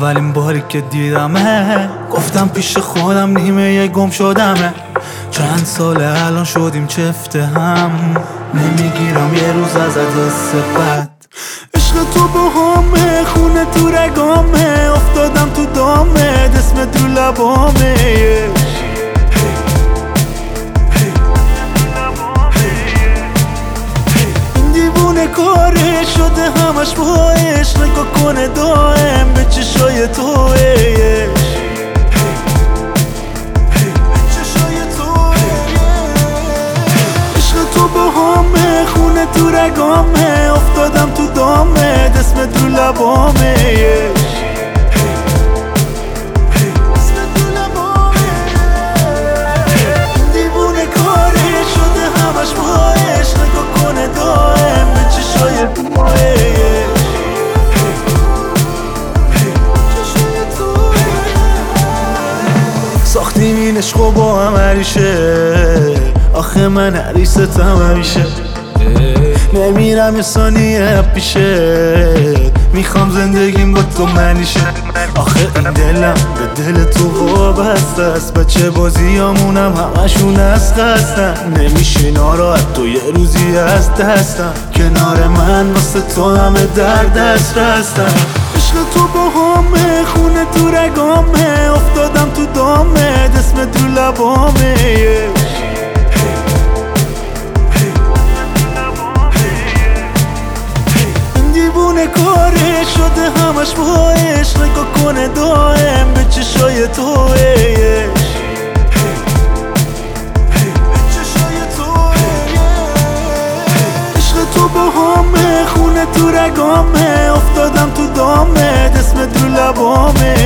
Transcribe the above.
اولین باری که دیدمه گفتم پیش خودم نیمه گم شدمه. چند ساله الان شدیم چفته هم، نمیگیرم یه روز ازت حس بد. عشق تو با همه خونه تو رگامه، افتادم تو دامه اسمت رو لبامه. این دیوونه کاره شده همش با عشق، نگاه کنه دائم به چشای توه. تو با همه خونه تو رگامه، افتادم تو دامه اسمت رو لبامه. دیوونه کاره شده همش با عشق، نگاه کنه دائم به چشای ساختیم این عشقو با هم عریشه، آخه من عریستم همیشه. نمیرم یه ثانیه پیشه، میخوام زندگیم با تو منیشه. آخه این دلم به دل تو وابسته است، بچه بازیامونم همشون از خستن. نمیشه ناراحت تو یه روزی از دستم، کنار من واسه تو همه در دست رستم. عشق تو با همه خونه تو رگامه، افتادم تو دامه اسمت رو لبامه. دیوونه کاره شده همش با عشق، نگاه کنه دائم به چشای توه. عشق تو با همه خونه تو رگامه، افتادم تو دامه اسمت رو لبامه.